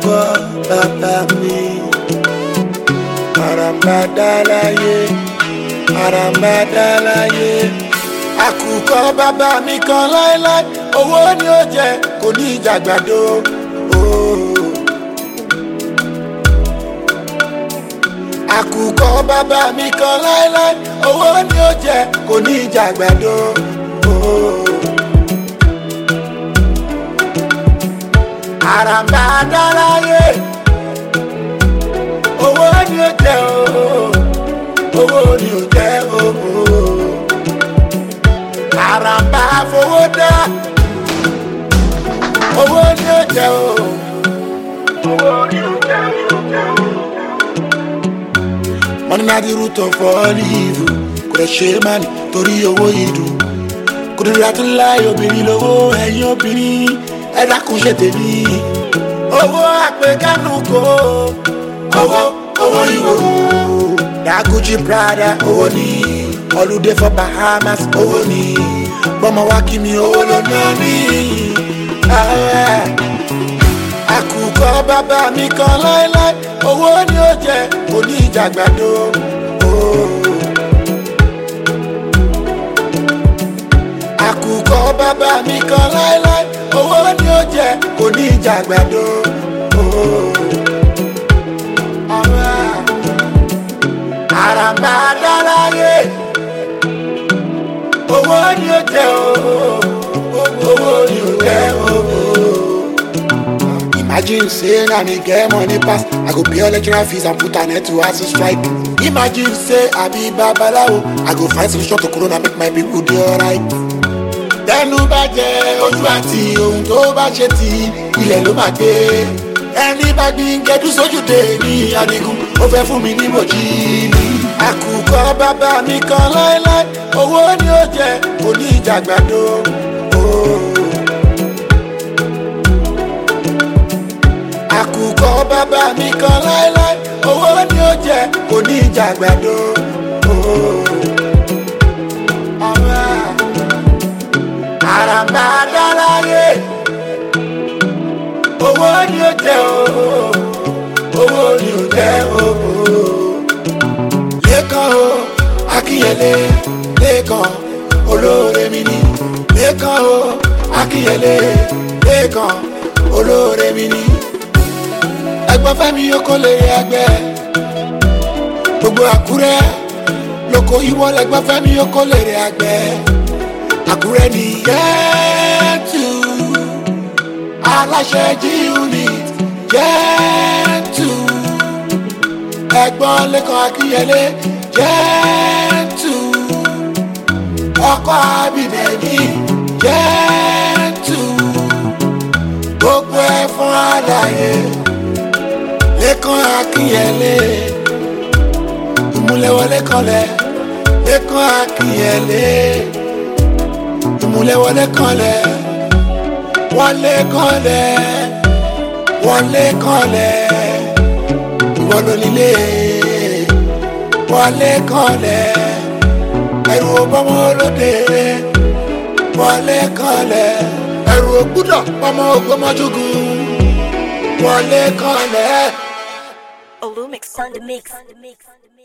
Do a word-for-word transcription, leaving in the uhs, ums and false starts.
àkùkọ bàbá mi àràmàdà láyé àràmàdà láyé àkùkọ bàbá mi kan láéláé owó ni ó jẹ kò ní ìjàgbàdo. àkùkọ bàbá mi kan láéláé owó ni ó jẹ kò ní ìjàgbàdo. àràmàdà láyé owó ni ó jẹ owó ni ó jẹ àràmbà fowó dá owó ni ó jẹ owó ni ó jẹ. Money na the root of all evil. Kò lè ṣe mani torí owó ìdùn. Kò lè ratú láì obìnrin lówó ẹ̀yìn obìnrin. Ẹ dákun ṣe tèmi. Owó àpèkánú kò. Owó owó ìwò. Daguji Prada owó ni. Holiday for Bahamas owó ni. Bọ́mọ wá kí mi owó ló ná mi. Àkùkọ bàbá mi kan láéláé owó ni ó jẹ kò ní ìjàgbàdo. Àkùkọ bàbá mi kan láéláé owó ni ó jẹ kò ní ìjàgbàdo. àràmàdà láyé owó ni ó jẹ owó ni ó jẹ. Imagine say na me get money pass, I go pay all lecturer fees and put an end to hustle strike. Imagine say I be babalawo, I go find solution to corona make my people dey alright. Tẹnu bá jẹ ojú àti ohun tó bá ṣe ti ilẹ̀ ló máa gbé. Ẹni bá gbin gẹdú sójú dé ní Adigun, ó fẹ́ fún mi ní mòjì ní. Àkùkọ bàbá mi kan láéláé, owó ni ó jẹ kò ní ìjàgbàdo. Àkùkọ bàbá mi kan láéláé owó ni ó jẹ kò ní ìjàgbàdo. àràmàdà láyé owó ni ó jẹ owó ni ó jẹ. Lẹ́kan o Akínyẹlé Lẹ́kan olóore mi ni. Lẹ́kan o Akínyẹlé Lẹ́kan olóore mi ni. Ẹ̀gbọ́n Fẹ́mi oko lè rí ẹgbẹ́ gbogbo Àkúrẹ́ lóko ìwọ lẹ́gbọ́n Fẹ́mi oko lè rí ẹgbẹ́ Àkúrẹ́ ní yẹ́tù aláṣẹ G unit yẹ́tù ẹ̀gbọ́n Lẹ́kan Akínyẹlé yẹ́tù ọkọ Abídẹ́mí yẹ́tù gbogbo ẹ̀ fún àlàyé. Lẹ́kan Akínyẹlé ìmúlẹ̀wọlé kanlẹ̀. Lẹ́kan Akínyẹlé ìmúlẹ̀wọlé kanlẹ̀. Wọlé kanlẹ̀ wọlé kanlẹ̀ ìwọ ló nílé. Wọlé kanlẹ̀ ẹrù ọbọmọ olóde. Wọlé kanlẹ̀ ẹrù ògbúdọ̀ ọmọ Ògbómọ̀ṣọ́gun. Wọlé kanlẹ̀. Olumix on the mix.